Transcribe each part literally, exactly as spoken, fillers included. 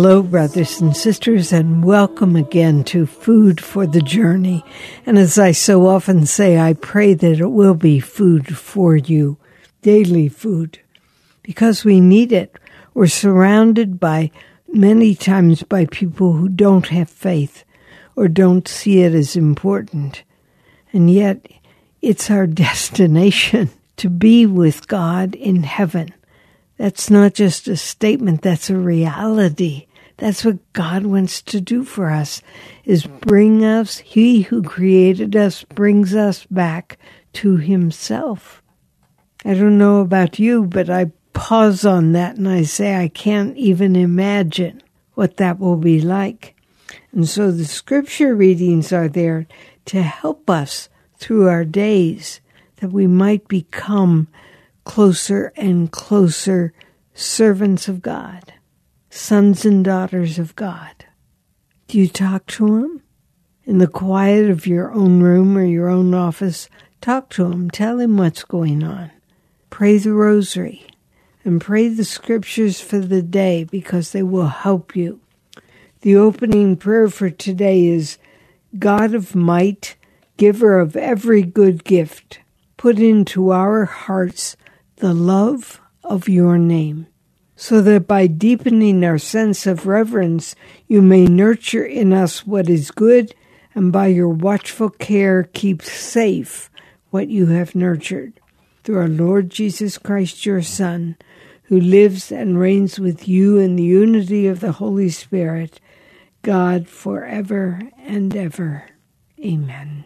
Hello, brothers and sisters, and welcome again to Food for the Journey. And as I so often say, I pray that it will be food for you, daily food, because we need it. We're surrounded by, many times by people who don't have faith or don't see it as important. And yet, it's our destination to be with God in heaven. That's not just a statement, that's a reality. That's what God wants to do for us, is bring us, He who created us brings us back to Himself. I don't know about you, but I pause on that and I say I can't even imagine what that will be like. And so the scripture readings are there to help us through our days, that we might become closer and closer servants of God, sons and daughters of God. Do you talk to Him? In the quiet of your own room or your own office, talk to Him. Tell Him what's going on. Pray the rosary and pray the scriptures for the day, because they will help you. The opening prayer for today is, God of might, giver of every good gift, put into our hearts the love of your name, so that by deepening our sense of reverence, you may nurture in us what is good, and by your watchful care keep safe what you have nurtured. Through our Lord Jesus Christ, your Son, who lives and reigns with you in the unity of the Holy Spirit, God, forever and ever. Amen.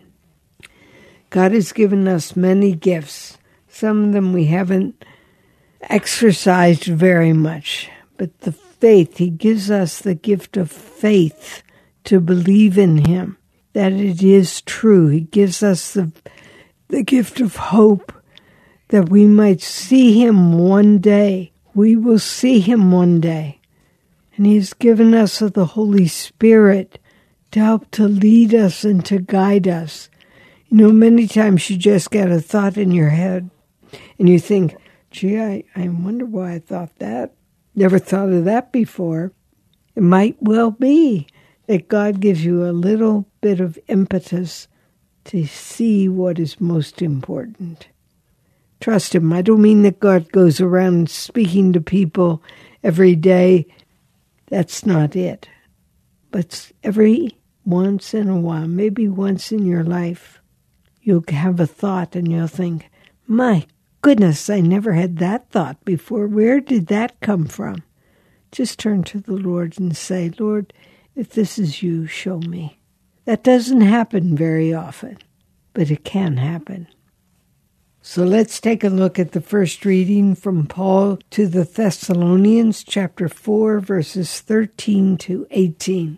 God has given us many gifts. Some of them we haven't exercised very much. But the faith, He gives us the gift of faith to believe in Him, that it is true. He gives us the, the gift of hope, that we might see Him one day. We will see Him one day. And He has given us of the Holy Spirit to help to lead us and to guide us. You know, many times you just get a thought in your head and you think, gee, I, I wonder why I thought that. Never thought of that before. It might well be that God gives you a little bit of impetus to see what is most important. Trust Him. I don't mean that God goes around speaking to people every day. That's not it. But every once in a while, maybe once in your life, you'll have a thought and you'll think, my goodness, I never had that thought before. Where did that come from? Just turn to the Lord and say, Lord, if this is you, show me. That doesn't happen very often, but it can happen. So let's take a look at the first reading from Paul to the Thessalonians, chapter four, verses thirteen to eighteen.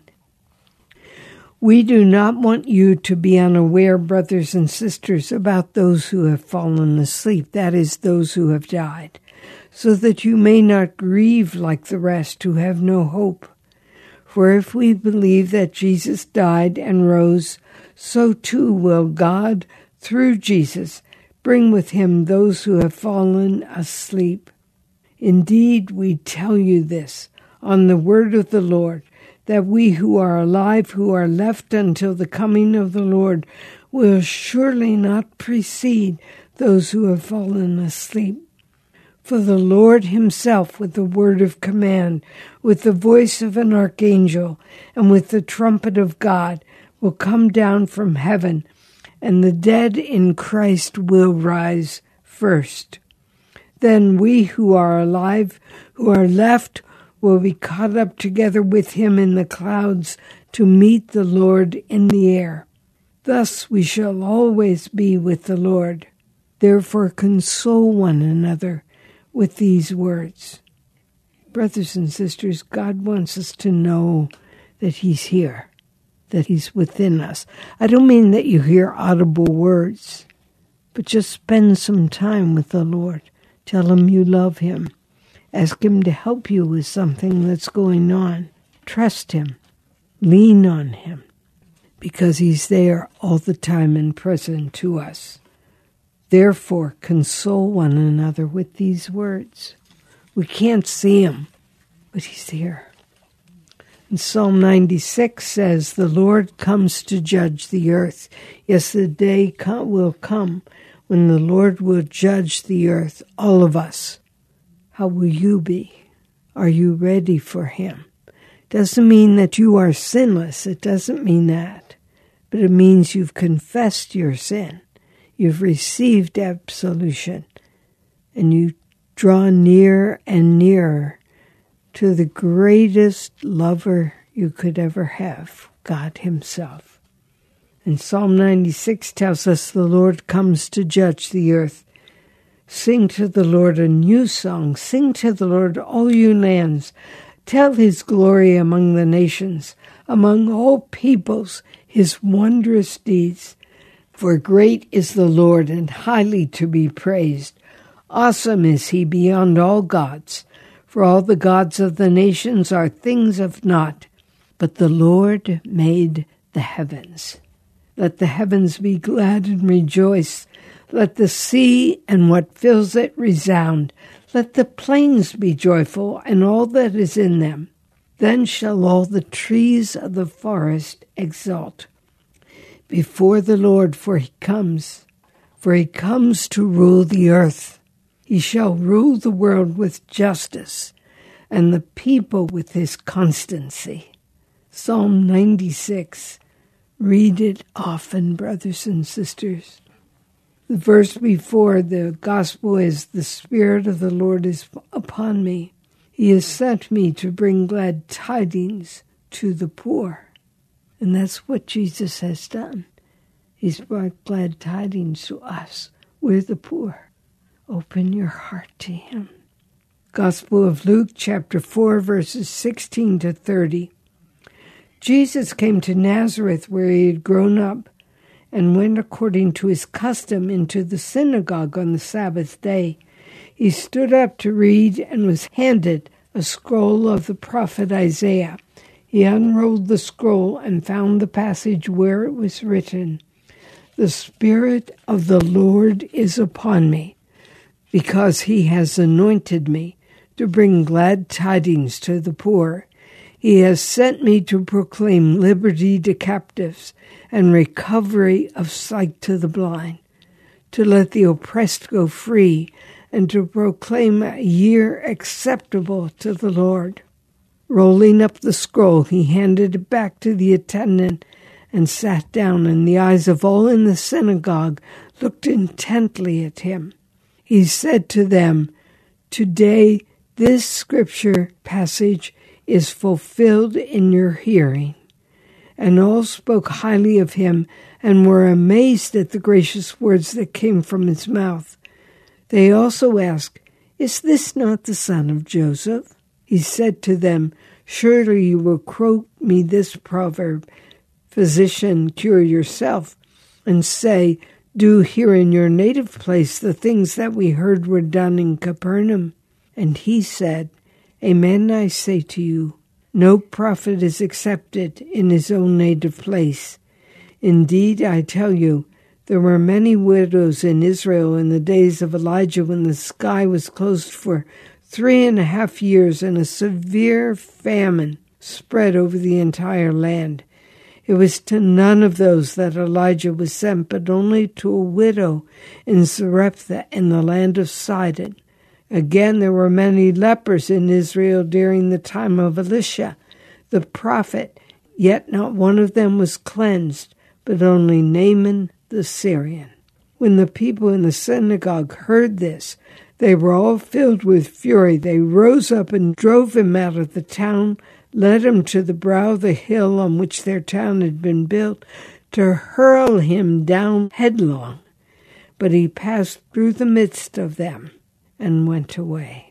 We do not want you to be unaware, brothers and sisters, about those who have fallen asleep, that is, those who have died, so that you may not grieve like the rest who have no hope. For if we believe that Jesus died and rose, so too will God, through Jesus, bring with Him those who have fallen asleep. Indeed, we tell you this on the word of the Lord, that we who are alive, who are left until the coming of the Lord, will surely not precede those who have fallen asleep. For the Lord Himself, with the word of command, with the voice of an archangel, and with the trumpet of God, will come down from heaven, and the dead in Christ will rise first. Then we who are alive, who are left, will be caught up together with Him in the clouds to meet the Lord in the air. Thus we shall always be with the Lord. Therefore console one another with these words. Brothers and sisters, God wants us to know that He's here, that He's within us. I don't mean that you hear audible words, but just spend some time with the Lord. Tell Him you love Him. Ask Him to help you with something that's going on. Trust Him. Lean on Him, because He's there all the time and present to us. Therefore, console one another with these words. We can't see Him, but He's here. And Psalm ninety-six says, the Lord comes to judge the earth. Yes, the day will come when the Lord will judge the earth, all of us. How will you be? Are you ready for him? Doesn't mean that you are sinless. It doesn't mean that. But it means you've confessed your sin. You've received absolution. And you draw near and nearer to the greatest lover you could ever have, God himself. And Psalm ninety-six tells us the Lord comes to judge the earth. Sing to the Lord a new song. Sing to the Lord, all you lands. Tell his glory among the nations, among all peoples, his wondrous deeds. For great is the Lord and highly to be praised. Awesome is he beyond all gods. For all the gods of the nations are things of naught, but the Lord made the heavens. Let the heavens be glad and rejoice. Let the sea and what fills it resound. Let the plains be joyful and all that is in them. Then shall all the trees of the forest exult before the Lord, for he comes, for he comes to rule the earth. He shall rule the world with justice and the people with his constancy. Psalm ninety-six. Read it often, brothers and sisters. The verse before the gospel is, the Spirit of the Lord is upon me. He has sent me to bring glad tidings to the poor. And that's what Jesus has done. He's brought glad tidings to us. We're the poor. Open your heart to him. Gospel of Luke, chapter four, verses sixteen to thirty. Jesus came to Nazareth, where he had grown up, and went according to his custom into the synagogue on the Sabbath day. He stood up to read and was handed a scroll of the prophet Isaiah. He unrolled the scroll and found the passage where it was written, "The Spirit of the Lord is upon me, because he has anointed me to bring glad tidings to the poor. He has sent me to proclaim liberty to captives and recovery of sight to the blind, to let the oppressed go free, and to proclaim a year acceptable to the Lord." Rolling up the scroll, he handed it back to the attendant and sat down, and the eyes of all in the synagogue looked intently at him. He said to them, "Today this scripture passage is fulfilled in your hearing." And all spoke highly of him and were amazed at the gracious words that came from his mouth. They also asked, "Is this not the son of Joseph?" He said to them, "Surely you will quote me this proverb, 'Physician, cure yourself,' and say, 'Do here in your native place the things that we heard were done in Capernaum.' And he said, 'Amen, I say to you, no prophet is accepted in his own native place. Indeed, I tell you, there were many widows in Israel in the days of Elijah when the sky was closed for three and a half years and a severe famine spread over the entire land. It was to none of those that Elijah was sent, but only to a widow in Zarephath in the land of Sidon. Again, there were many lepers in Israel during the time of Elisha, the prophet, yet not one of them was cleansed, but only Naaman the Syrian." When the people in the synagogue heard this, they were all filled with fury. They rose up and drove him out of the town, led him to the brow of the hill on which their town had been built, to hurl him down headlong. But he passed through the midst of them and went away.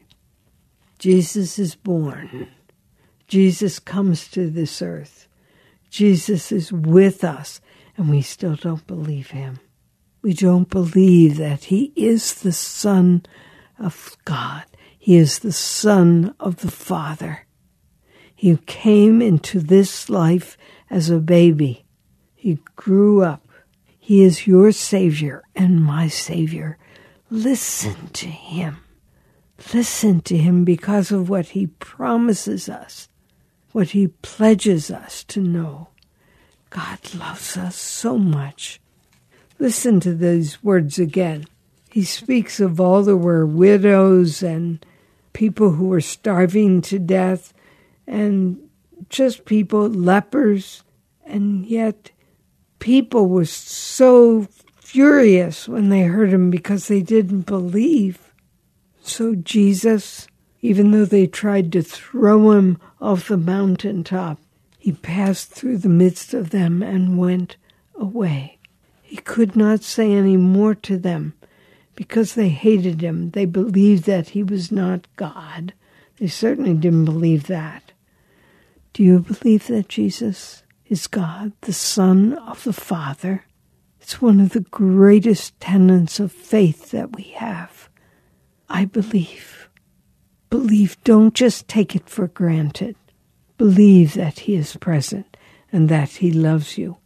Jesus is born. Jesus comes to this earth. Jesus is with us, and we still don't believe him. We don't believe that he is the Son of God. He is the Son of the Father. He came into this life as a baby. He grew up. He is your Savior and my Savior. Listen to him. Listen to him because of what he promises us. what he pledges us to know. God loves us so much. Listen to these words again. He speaks of all there were widows and people who were starving to death and just people, lepers, and yet people were so furious when they heard him because they didn't believe. So Jesus, even though they tried to throw him off the mountaintop, he passed through the midst of them and went away. He could not say any more to them because they hated him. They believed that he was not God. They certainly didn't believe that. Do you believe that Jesus is God, the Son of the Father? It's one of the greatest tenets of faith that we have. I believe. Believe, don't just take it for granted. Believe that he is present and that he loves you.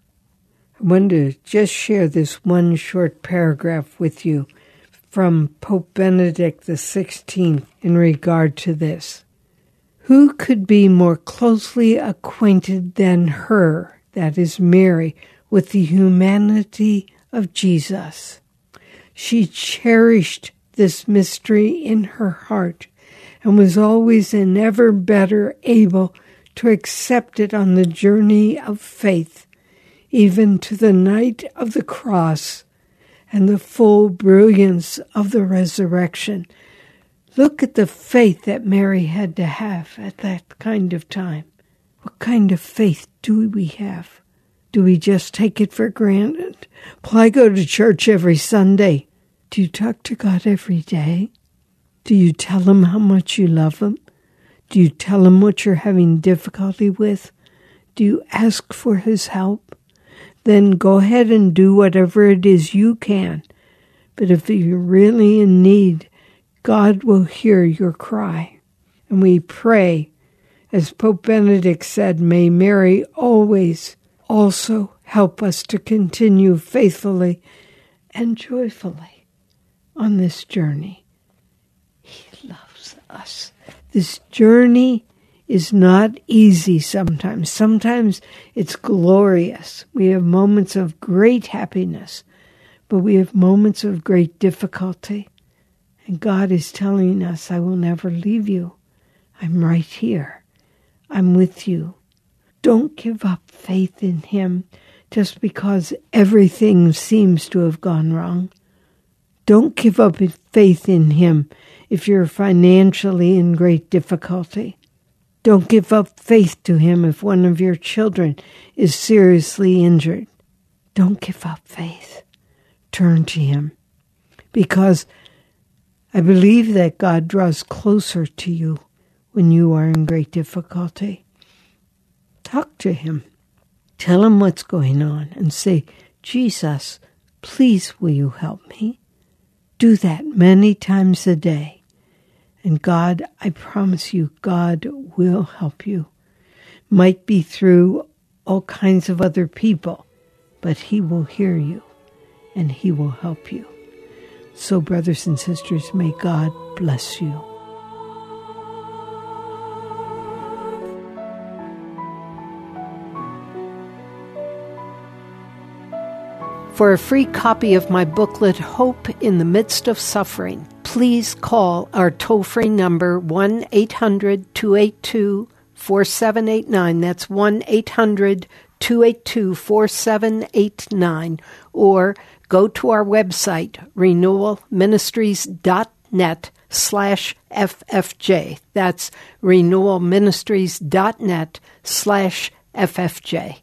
I want to just share this one short paragraph with you from Pope Benedict the sixteenth in regard to this. Who could be more closely acquainted than her, that is Mary, with the humanity of Jesus? She cherished this mystery in her heart and was always and ever better able to accept it on the journey of faith, even to the night of the cross and the full brilliance of the resurrection. Look at the faith that Mary had to have at that kind of time. What kind of faith do we have? Do we just take it for granted? Well, I go to church every Sunday. Do you talk to God every day? Do you tell him how much you love him? Do you tell him what you're having difficulty with? Do you ask for his help? Then go ahead and do whatever it is you can. But if you're really in need, God will hear your cry. And we pray, as Pope Benedict said, may Mary always also help us to continue faithfully and joyfully on this journey. He loves us. This journey is not easy sometimes. Sometimes it's glorious. We have moments of great happiness, but we have moments of great difficulty. And God is telling us, I will never leave you. I'm right here. I'm with you. Don't give up faith in him just because everything seems to have gone wrong. Don't give up faith in him if you're financially in great difficulty. Don't give up faith to him if one of your children is seriously injured. Don't give up faith. Turn to him. Because I believe that God draws closer to you when you are in great difficulty. Talk to him. Tell him what's going on and say, Jesus, please will you help me? Do that many times a day. And God, I promise you, God will help you. Might be through all kinds of other people, but he will hear you and he will help you. So, brothers and sisters, may God bless you. For a free copy of my booklet, Hope in the Midst of Suffering, please call our toll-free number one eight hundred two eight two four seven eight nine. That's one eight hundred two eight two four seven eight nine. Or go to our website, renewal ministries dot net slash F F J. That's renewal ministries dot net slash F F J.